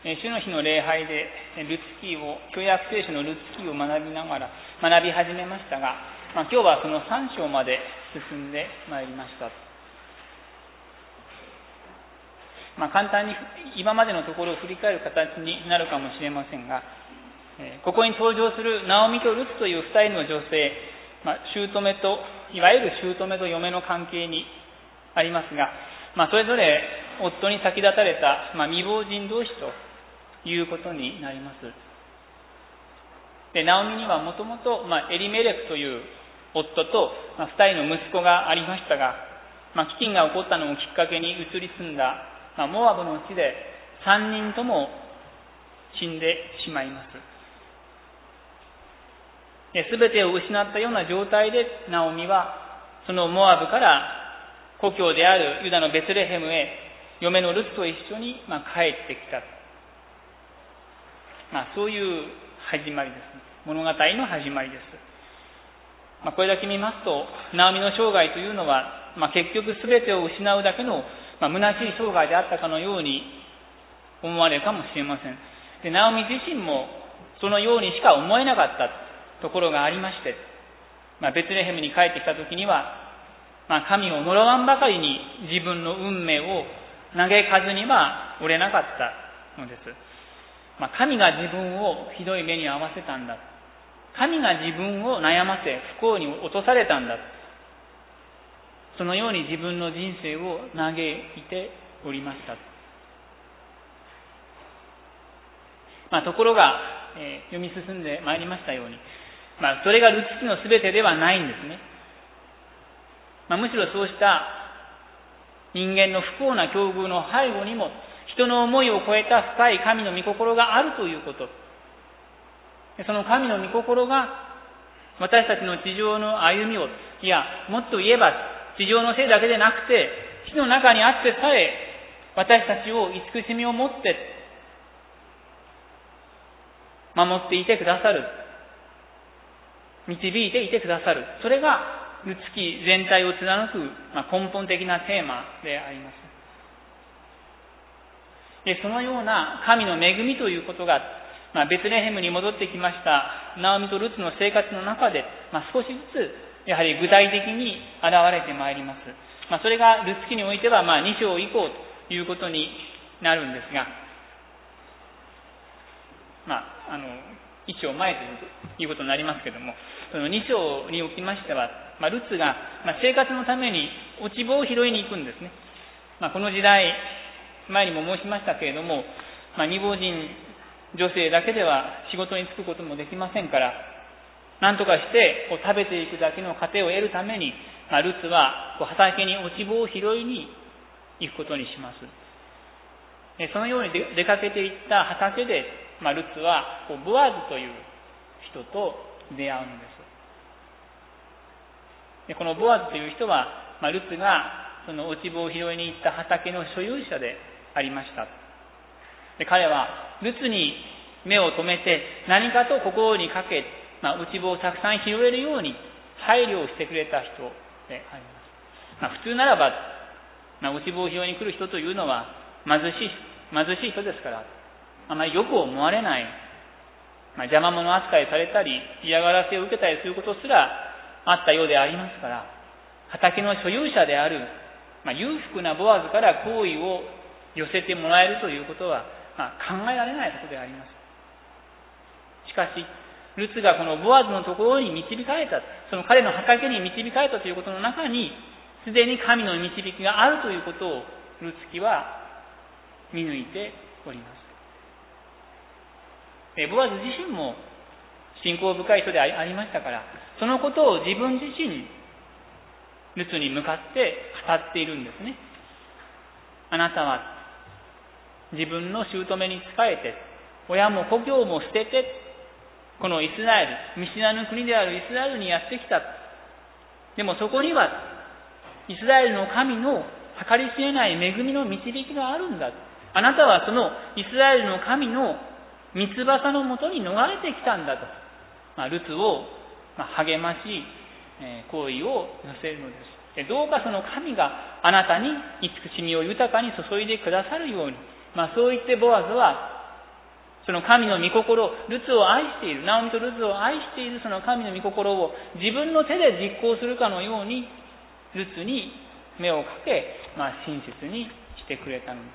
主の日の礼拝でルツキを、旧約聖書のルツキを学び始めましたが、今日はその3章まで進んでまいりました。簡単に今までのところを振り返る形になるかもしれませんが、ここに登場するナオミとルツという2人の女性、姑と、いわゆる姑と嫁の関係にありますが、それぞれ夫に先立たれた、未亡人同士ということになります。で、ナオミにはもともとエリメレクという夫と、2人の息子がありましたが、飢饉が起こったのをきっかけに移り住んだ、モアブの地で3人とも死んでしまいます。すべてを失ったような状態でナオミはそのモアブから故郷であるユダのベツレヘムへ嫁のルツと一緒に帰ってきた、そういう始まりです。物語の始まりです。これだけ見ますとナオミの生涯というのは、結局すべてを失うだけの虚しい生涯であったかのように思われるかもしれません。で、ナオミ自身もそのようにしか思えなかったところがありまして、ベツレヘムに帰ってきたときには、神を呪わんばかりに自分の運命を嘆かずにはおれなかったのです。神が自分をひどい目に遭わせたんだ。神が自分を悩ませ不幸に落とされたんだ。そのように自分の人生を嘆いておりました。ところが、読み進んでまいりましたように、それがルツキのすべてではないんですね。むしろそうした人間の不幸な境遇の背後にも人の思いを超えた深い神の御心があるということ。その神の御心が私たちの地上の歩みを、いやもっと言えば地上のせいだけでなくて地の中にあってさえ私たちを慈しみを持って守っていてくださる、導いていてくださる。それがルツキ全体を貫く根本的なテーマであります。で、そのような神の恵みということが、ベツレヘムに戻ってきましたナオミとルツの生活の中で、少しずつやはり具体的に現れてまいります。それがルツキにおいては2章以降ということになるんですが、1章前ということになりますけれども、その2章におきましては、ルツが生活のために落ち葉を拾いに行くんですね。この時代、前にも申しましたけれども、未亡人女性だけでは仕事に就くこともできませんから、何とかして食べていくだけの糧を得るために、ルツは畑に落ち葉を拾いに行くことにします。そのように出かけていった畑で、ルツはボアズという人と出会うんです。で、このボアズという人は、ルツがその落ち葉を拾いに行った畑の所有者でありました。で、彼はルツに目を留めて何かと心にかけ、落ち葉をたくさん拾えるように配慮をしてくれた人であります。普通ならば、落ち葉を拾いに来る人というのは貧しい人ですから、あまりよく思われない、邪魔者扱いされたり嫌がらせを受けたりすることすらあったようでありますから、畑の所有者である、裕福なボアズから好意を寄せてもらえるということは、考えられないことであります。しかしルツがこのボアズのところに導かれた、その彼の畑に導かれたということの中にすでに神の導きがあるということをルツキは見抜いております。ボアズ自身も信仰深い人でありましたから、そのことを自分自身ルツに向かって語っているんですね。あなたは自分の姑に仕えて、親も故郷も捨てて、このイスラエル、見知らぬ国であるイスラエルにやってきた。でもそこにはイスラエルの神の計り知れない恵みの導きがあるんだ。あなたはそのイスラエルの神の三翼のもとに逃れてきたんだと、ルツを励まし、好意を寄せるのです。どうかその神があなたに慈しみを豊かに注いでくださるように、そう言ってボアズはその神の御心、ルツを愛している、ナオミとルツを愛しているその神の御心を自分の手で実行するかのように、ルツに目をかけ、親切にしてくれたのです。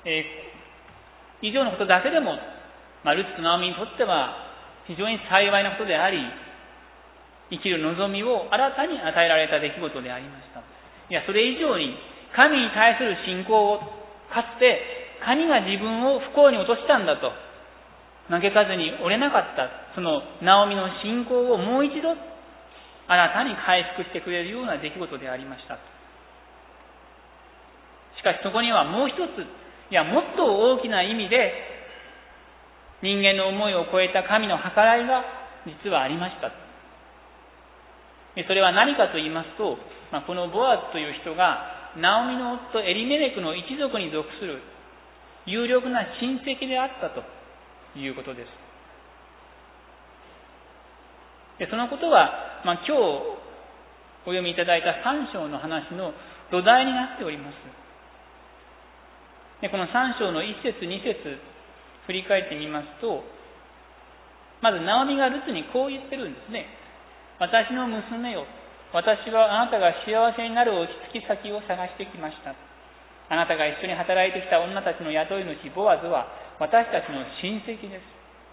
以上のことだけでも、ルツとナオミにとっては非常に幸いなことであり、生きる望みを新たに与えられた出来事でありました。いや、それ以上に神に対する信仰を、かつて神が自分を不幸に落としたんだと嘆かずに折れなかったそのナオミの信仰をもう一度新たに回復してくれるような出来事でありました。しかしそこにはもう一つ、いやもっと大きな意味で人間の思いを超えた神の計らいが実はありました。それは何かと言いますと、このボアズという人がナオミの夫エリメレクの一族に属する有力な親戚であったということです。そのことは、今日お読みいただいた3章の話の土台になっております。この3章の1節2節振り返ってみますと、まずナオミがルツにこう言ってるんですね。私の娘よ、私はあなたが幸せになる落ち着き先を探してきました。あなたが一緒に働いてきた女たちの雇い主ボアズは私たちの親戚です。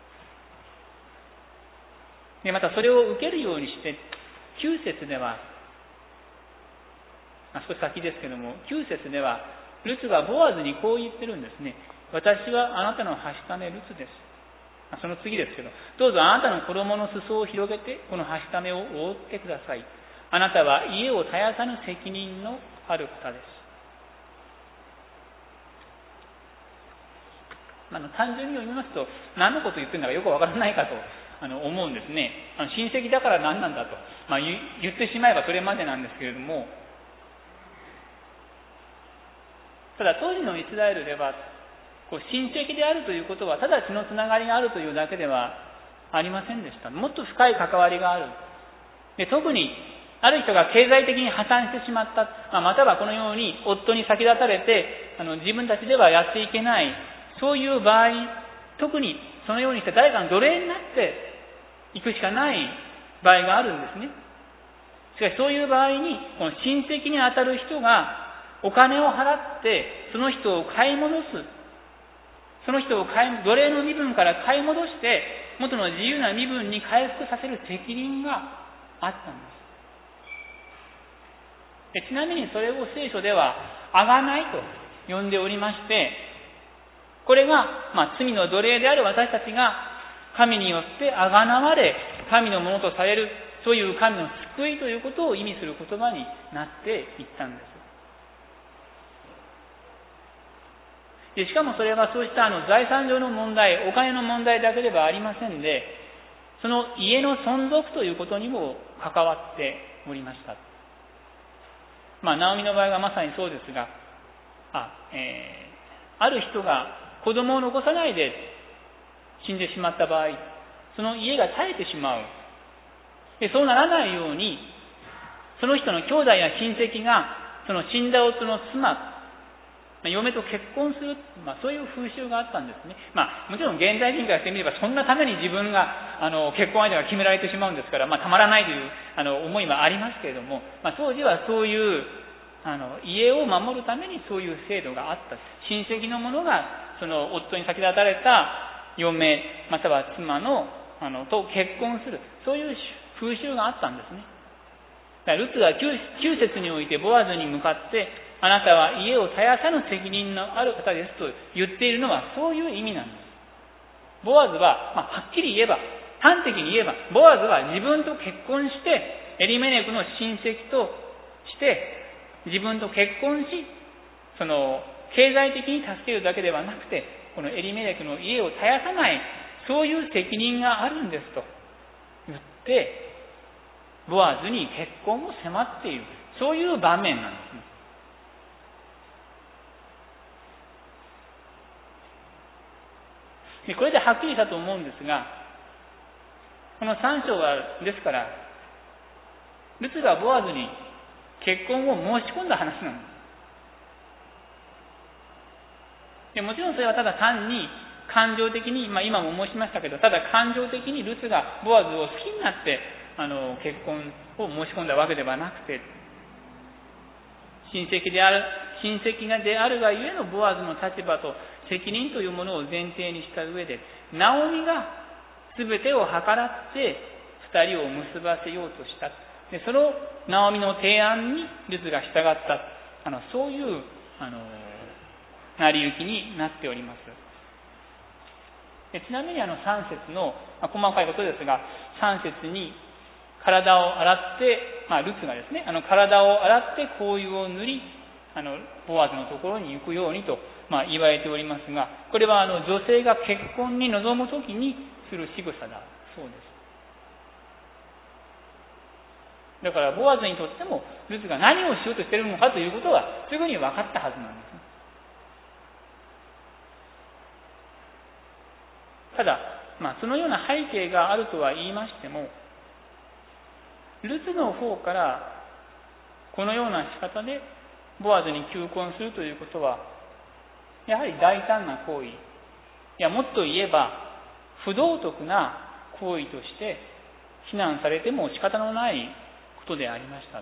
でまたそれを受けるようにして9節では、少し先ですけども、9節ではルツがボアズにこう言ってるんですね。私はあなたのはしためルツです。その次ですけど、どうぞあなたの衣の裾を広げてこのはしためを覆ってください。あなたは家を絶やさぬ責任のある方です。単純に読みますと何のこと言ってるんだかよくわからないかと思うんですね。親戚だから何なんだと、言ってしまえばそれまでなんですけれども、ただ当時のイスラエルでは親戚であるということはただ血のつながりがあるというだけではありませんでした。もっと深い関わりがある。で特にある人が経済的に破綻してしまった、またはこのように夫に先立たれて自分たちではやっていけない、そういう場合、特にそのようにして誰かの奴隷になっていくしかない場合があるんですね。しかしそういう場合にこの親戚にあたる人がお金を払ってその人を買い戻す、その人を奴隷の身分から買い戻して元の自由な身分に回復させる責任があったんです。ちなみにそれを聖書では贖いと呼んでおりまして、これが、罪の奴隷である私たちが神によって贖われ神のものとされる、そういう神の救いということを意味する言葉になっていったんです。しかもそれはそうした財産上の問題、お金の問題だけではありませんで、その家の存続ということにも関わっておりました。ナオミの場合はまさにそうですが、ある人が子供を残さないで死んでしまった場合、その家が絶えてしまう。そうならないように、その人の兄弟や親戚がその死んだ夫の妻、嫁と結婚する、そういう風習があったんですね。もちろん現代人からしてみればそんなために自分が結婚相手が決められてしまうんですから、たまらないという思いはありますけれども、当時はそういう家を守るためにそういう制度があった。親戚の者がその夫に先立たれた嫁または妻のと結婚する、そういう風習があったんですね。だからルツが 9節においてボアズに向かってあなたは家を絶やさぬ責任のある方ですと言っているのはそういう意味なんです。ボアズは、はっきり言えば、端的に言えば、ボアズは自分と結婚してエリメレクの親戚として自分と結婚し、その経済的に助けるだけではなくて、このエリメレクの家を絶やさない、そういう責任があるんですと言ってボアズに結婚を迫っている、そういう場面なんですね。これではっきりしたと思うんですが、この3章はですからルツがボアズに結婚を申し込んだ話なんです。 でもちろんそれはただ単に感情的に、今も申しましたけど、ただ感情的にルツがボアズを好きになって結婚を申し込んだわけではなくて、親戚であるがゆえのボアズの立場と責任というものを前提にした上で、ナオミが全てを計らって二人を結ばせようとした。でそのナオミの提案にルツが従った、そういう成り行きになっております。ちなみに3節の、細かいことですが、3節に体を洗って、ルツがですね、体を洗って香油を塗り、ボアズのところに行くようにと、言われておりますが、これは女性が結婚に臨むときにする仕草だそうです。だからボアズにとってもルツが何をしようとしているのかということはすぐに分かったはずなんです。ただ、そのような背景があるとは言いましても、ルツの方からこのような仕方でボアズに求婚するということは、やはり大胆な行為、いやもっと言えば不道徳な行為として非難されても仕方のないことでありました。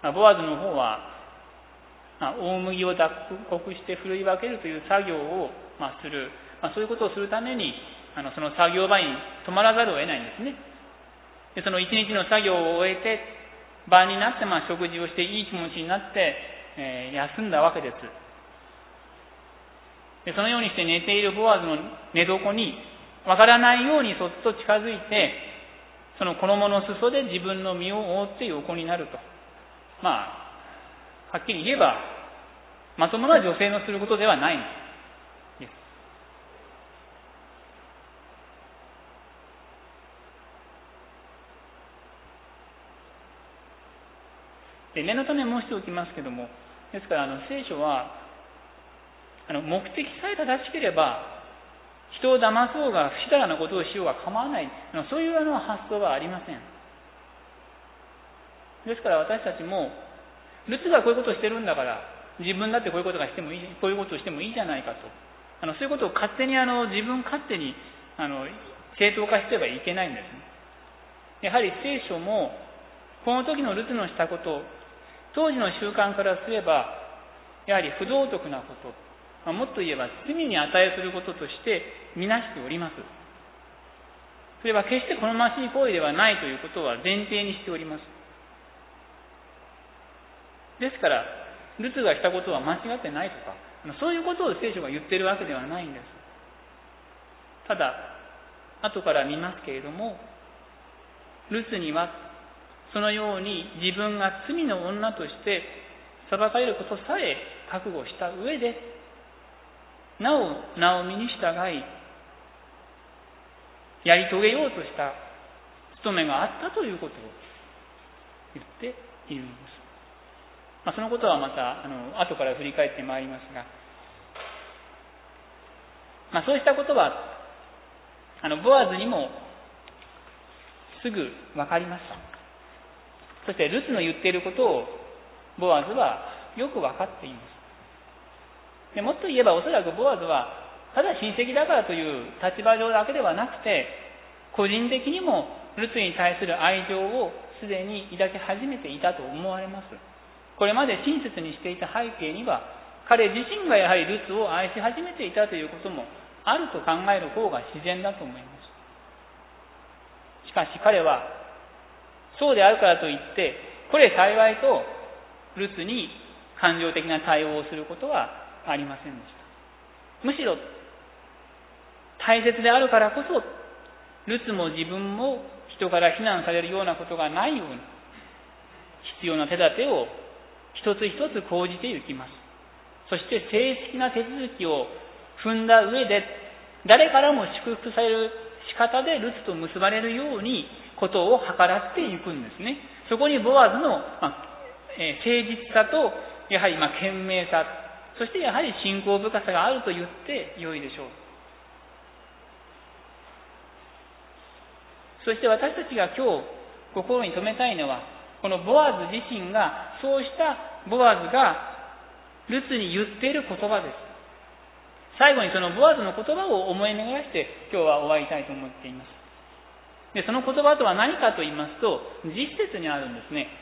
ボアズの方は大麦を脱穀してふるい分けるという作業をする、そういうことをするためにその作業場に泊まらざるを得ないんですね。でその一日の作業を終えて晩になって食事をしていい気持ちになって、休んだわけです。でそのようにして寝ているボアズの寝床にわからないようにそっと近づいて、その衣の裾で自分の身を覆って横になると、はっきり言えばまともな女性のすることではないんです。で念のため申しておきますけども、ですから聖書は目的さえ正しければ人を騙そうが不死だらなことをしようが構わない、そういう発想はありません。ですから私たちもルツがこういうことをしてるんだから自分だってこういうことをしてもいいじゃないかと、そういうことを勝手に自分勝手に正当化してはいけないんですね。やはり聖書もこの時のルツのしたこと、当時の習慣からすればやはり不道徳なこと、もっと言えば罪に値することとしてみなしております。それは決して好ましい行為ではないということは前提にしております。ですからルツがしたことは間違ってないとか、そういうことを聖書が言っているわけではないんです。ただ後から見ますけれども、ルツにはそのように自分が罪の女として裁かれることさえ覚悟した上で、なおナオミに従いやり遂げようとした務めがあったということを言っているんです。そのことはまた後から振り返ってまいりますが、そうしたことはボアズにもすぐ分かりました。そしてルツの言っていることをボアズはよく分かっています。でもっと言えばおそらくボアズはただ親戚だからという立場上だけではなくて、個人的にもルツに対する愛情をすでに抱き始めていたと思われます。これまで親切にしていた背景には、彼自身がやはりルツを愛し始めていたということもあると考える方が自然だと思います。しかし彼はそうであるからといってこれ幸いとルツに感情的な対応をすることはありませんでした。むしろ大切であるからこそルツも自分も人から非難されるようなことがないように必要な手立てを一つ一つ講じていきます。そして正式な手続きを踏んだ上で誰からも祝福される仕方でルツと結ばれるようにことを計らっていくんですね。そこにボアズの、誠実さとやはり賢明さ、そしてやはり信仰深さがあると言ってよいでしょう。そして私たちが今日心に留めたいのは、このボアズ自身がそうしたボアズがルツに言っている言葉です。最後にそのボアズの言葉を思い巡らして今日は終わりたいと思っています。で、その言葉とは何かと言いますと、10節にあるんですね。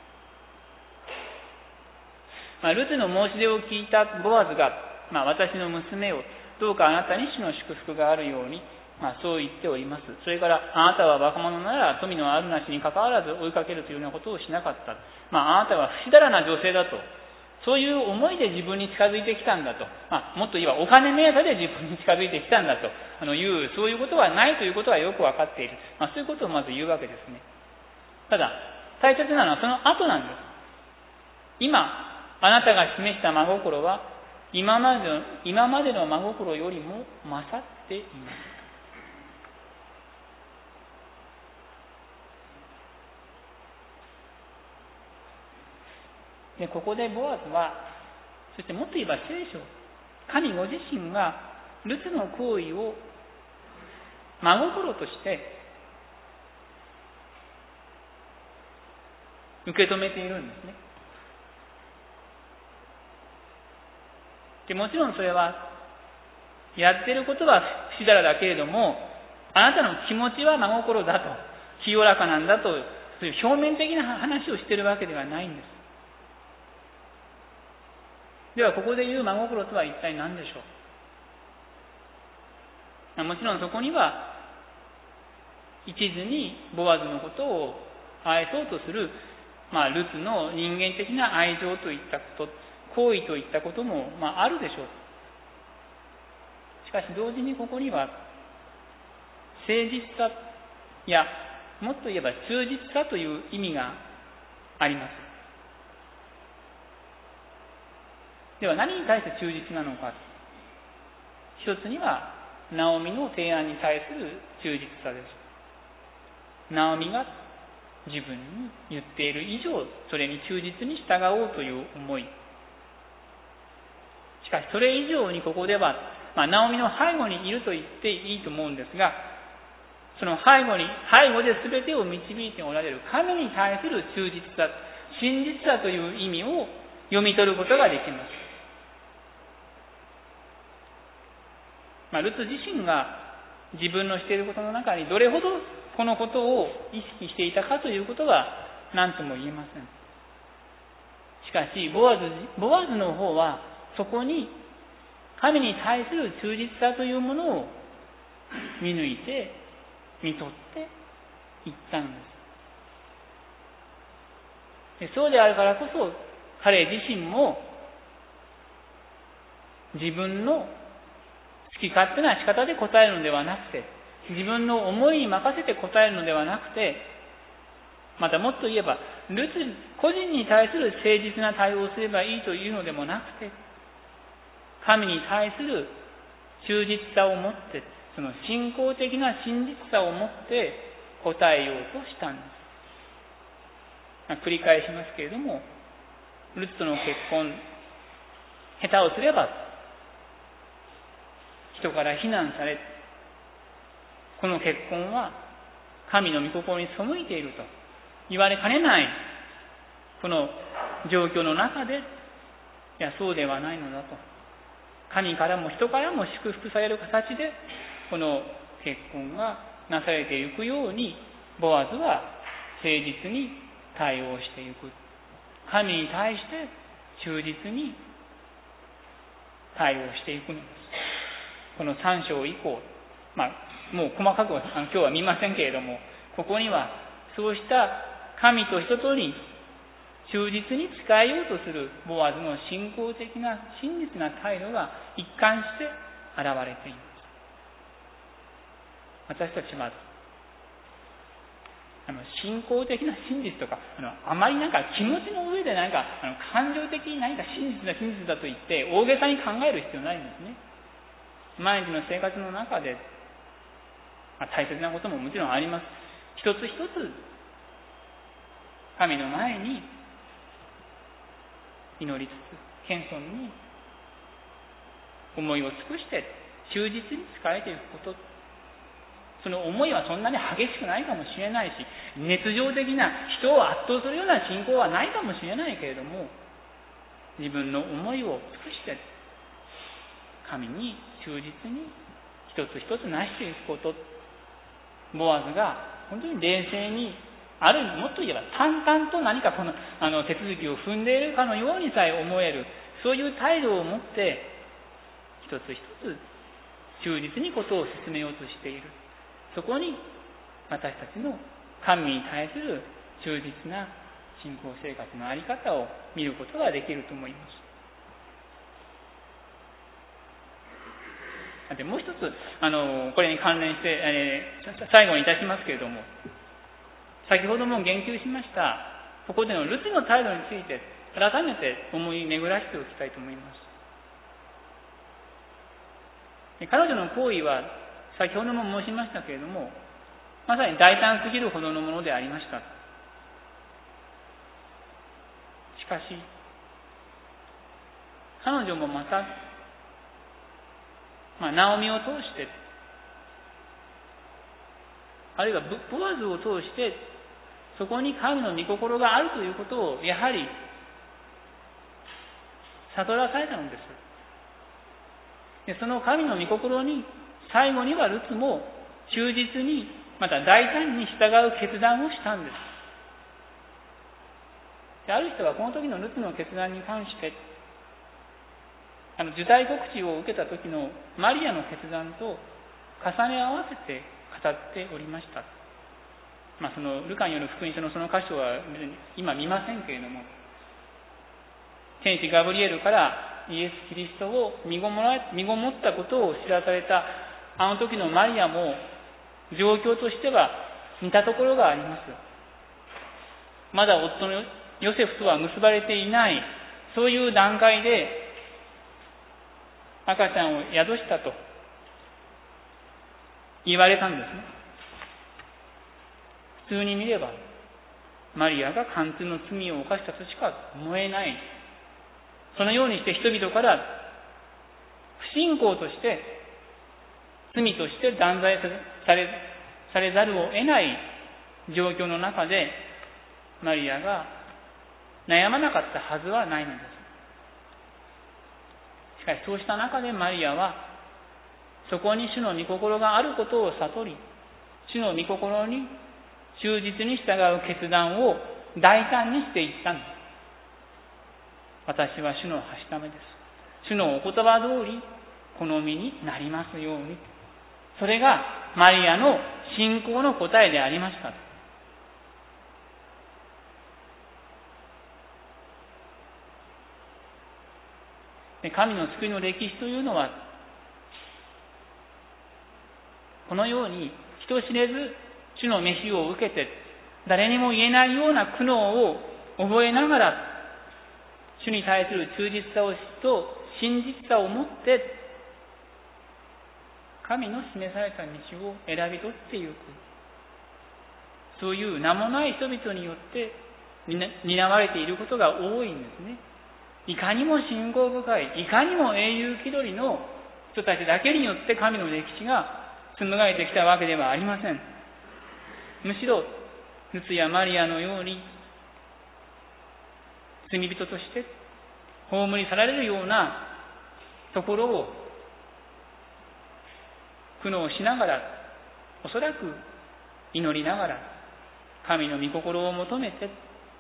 ルツの申し出を聞いたボアズが、私の娘をどうかあなたに主の祝福があるように、そう言っております。それから、あなたは若者なら富のあるなしに関わらず追いかけるというようなことをしなかった。あなたは不死だらな女性だと。そういう思いで自分に近づいてきたんだと。もっと言えばお金目当てで自分に近づいてきたんだとそういうことはないということはよくわかっている。そういうことをまず言うわけですね。ただ、大切なのはその後なんです。今、あなたが示した真心は、今までの真心よりも勝っています。で、ここでボアズは、そしてもっと言えば聖書、神ご自身がルツの行為を真心として受け止めているんですね。で、もちろんそれはやってることは不死だらだけれども、あなたの気持ちは真心だと、清らかなんだと、そういう表面的な話をしているわけではないんです。ではここで言う真心とは一体何でしょう。もちろんそこには一途にボアズのことを愛そうとする、ルツの人間的な愛情といったこと、行為といったことも、あるでしょう。しかし同時にここには誠実さやもっと言えば忠実さという意味があります。では何に対して忠実なのか。一つにはナオミの提案に対する忠実さです。ナオミが自分に言っている以上、それに忠実に従おうという思い。しかしそれ以上にここでは、ナオミの背後にいると言っていいと思うんですが、その背後で全てを導いておられる神に対する忠実さ、真実さという意味を読み取ることができます。ルツ自身が自分のしていることの中にどれほどこのことを意識していたかということは何とも言えません。しかしボアズの方はそこに神に対する忠実さというものを見抜いて見取っていったんです。そうであるからこそ彼自身も自分の好き勝手な仕方で答えるのではなくて、自分の思いに任せて答えるのではなくて、またもっと言えば、ルツ個人に対する誠実な対応をすればいいというのでもなくて、神に対する忠実さを持って、その信仰的な真実さを持って答えようとしたんです。繰り返しますけれども、ルツとの結婚、下手をすれば、人から非難され、この結婚は神の御心に背いていると言われかねないこの状況の中で、いやそうではないのだと、神からも人からも祝福される形でこの結婚がなされていくように、ボアズは誠実に対応していく、神に対して忠実に対応していくのです。この3章以降、もう細かくは今日は見ませんけれども、ここにはそうした神と人とに忠実に仕えようとするボアズの信仰的な真実な態度が一貫して現れています。私たちは信仰的な真実とかあまり気持ちの上で感情的に何か真実だと言って大げさに考える必要ないんですね。毎日の生活の中で、大切なことももちろんあります。一つ一つ神の前に祈りつつ、謙遜に思いを尽くして忠実に仕えていくこと、その思いはそんなに激しくないかもしれないし、熱情的な人を圧倒するような信仰はないかもしれないけれども、 自分の思いを尽くして神に忠実に一つ一つなしていくこと、ボアズが本当に冷静に、ある意味もっと言えば淡々と何かこの手続きを踏んでいるかのようにさえ思える、そういう態度を持って一つ一つ忠実にことを進めようとしている。そこに私たちの神に対する忠実な信仰生活の在り方を見ることができると思います。でもう一つこれに関連して、最後にいたしますけれども、先ほども言及しましたここでのルツの態度について改めて思い巡らしておきたいと思います。彼女の行為は先ほども申しましたけれども、まさに大胆すぎるほどのものでありました。しかし彼女もまた、ナオミを通して、あるいはボアズを通して、そこに神の御心があるということをやはり悟らされたのです。でその神の御心に最後にはルツも忠実に、また大胆に従う決断をしたんです。である人はこの時のルツの決断に関して受胎告知を受けた時のマリアの決断と重ね合わせて語っておりました。そのルカによる福音書のその箇所は今見ませんけれども、天使ガブリエルからイエス・キリストを身ごもったことを知らされたあの時のマリアも状況としては似たところがあります。まだ夫のヨセフとは結ばれていない、そういう段階で赤ちゃんを宿したと言われたんですね。普通に見ればマリアが貫通の罪を犯したとしか思えない。そのようにして人々から不信仰として罪として断罪されざるを得ない状況の中でマリアが悩まなかったはずはないのです。しかしそうした中でマリアはそこに主の御心があることを悟り、主の御心に忠実に従う決断を大胆にしていったんです。私は主のはしためです。主のお言葉通り好みになりますように。それがマリアの信仰の答えでありました。神の救いの歴史というのは、このように人知れず主の召しを受けて、誰にも言えないような苦悩を覚えながら、主に対する忠実さと真実さを持って、神の示された道を選び取っていく。そういう名もない人々によって担われていることが多いんですね。いかにも信仰深い、いかにも英雄気取りの人たちだけによって神の歴史が紡がれてきたわけではありません。むしろルツやマリアのように罪人として葬り去られるようなところを苦悩しながら、おそらく祈りながら神の御心を求めて、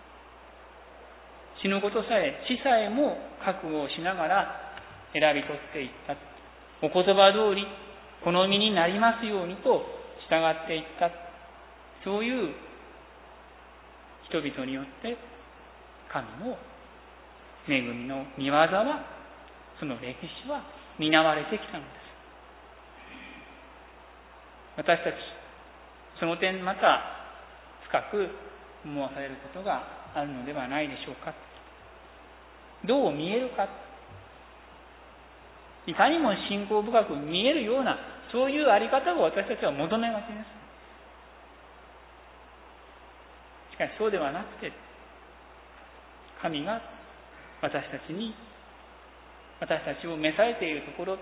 死ぬことさえ、死さえも覚悟をしながら選び取っていった。お言葉通り好みになりますようにと従っていった。そういう人々によって神の恵みの御業は、その歴史は担われてきたのです。私たちその点また深く思わされることがあるのではないでしょうか。どう見えるか、いかにも信仰深く見えるような、そういうあり方を私たちは求めがちです。しかしそうではなくて、神が私たちを召されているところ、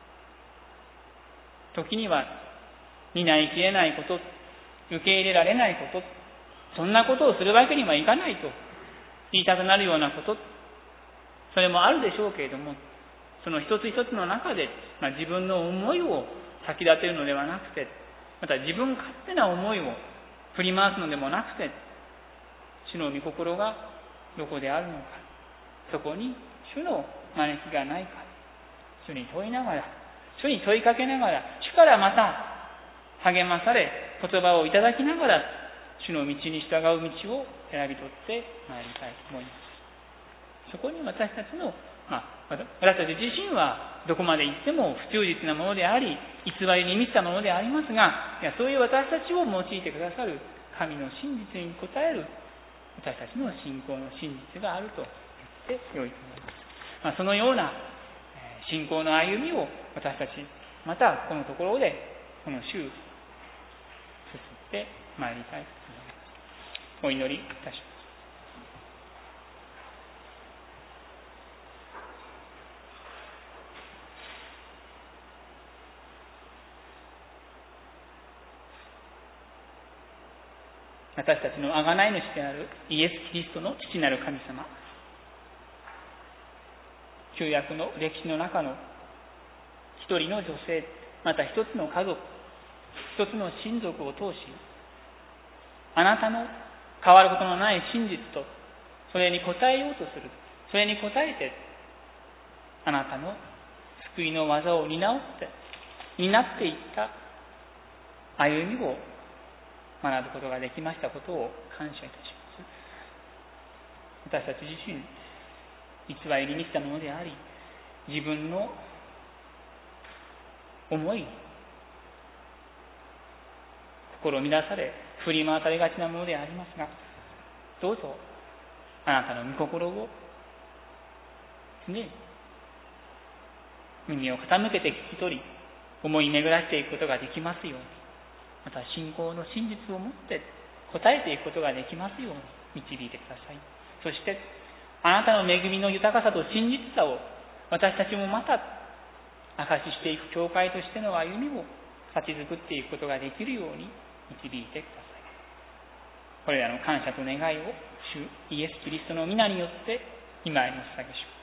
時には担いきれないこと、受け入れられないこと、そんなことをするわけにはいかないと言いたくなるようなこと、 それもあるでしょうけれども、その一つ一つの中で、自分の思いを先立てるのではなくて、また自分勝手な思いを振り回すのでもなくて、主の御心がどこであるのか、そこに主の招きがないか、主に問いながら、主に問いかけながら、主からまた励まされ、言葉をいただきながら、主の道に従う道を選び取ってまいりたいと思います。そこに私たちの、私たち自身はどこまで行っても不忠実なものであり、偽りに満ちたものでありますが、そういう私たちを用いてくださる神の真実に応える私たちの信仰の真実があると言ってよいと思います。そのような信仰の歩みを私たち、またこのところでこの週進ってまいりたいと思います。お祈りいたします。私たちの贖い主であるイエス・キリストの父なる神様、旧約の歴史の中の一人の女性、また一つの家族、一つの親族を通し、あなたの変わることのない真実と、それに応えようとする、それに応えて、あなたの救いの技を担っていった歩みを学ぶことができましたことを感謝いたします。私たち自身、偽りに満ちたものであり、自分の思い、心乱され、振り回されがちなものでありますが、どうぞ、あなたの御心を、耳を傾けて聞き取り、思い巡らしていくことができますように、また信仰の真実を持って応えていくことができますように導いてください。そしてあなたの恵みの豊かさと真実さを私たちもまた証ししていく教会としての歩みを立ち作っていくことができるように導いてください。これらの感謝と願いを主イエス・キリストの皆によって今への捧げします。